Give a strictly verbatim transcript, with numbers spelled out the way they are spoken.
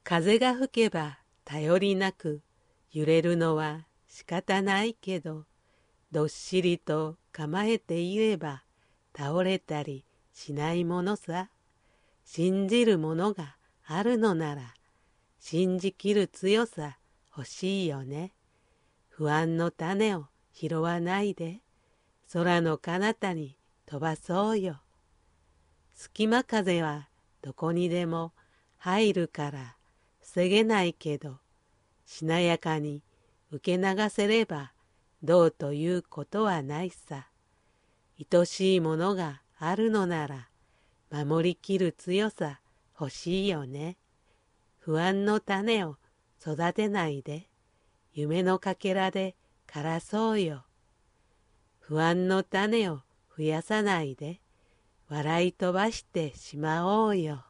風が吹けば頼りなく揺れるのは仕方ないけど、どっしりと構えていれば倒れたりしないものさ。信じるものがあるのなら、信じきる強さ欲しいよね。不安の種を拾わないで、空の彼方に飛ばそうよ。隙間風はどこにでも入るから防げないけど、しなやかに受け流せればどうということはないさ。愛しいものがあるのなら、守りきる強さ欲しいよね。不安の種を育てないで、夢のかけらで枯らそうよ。不安の種を増やさないで、笑い飛ばしてしまおうよ。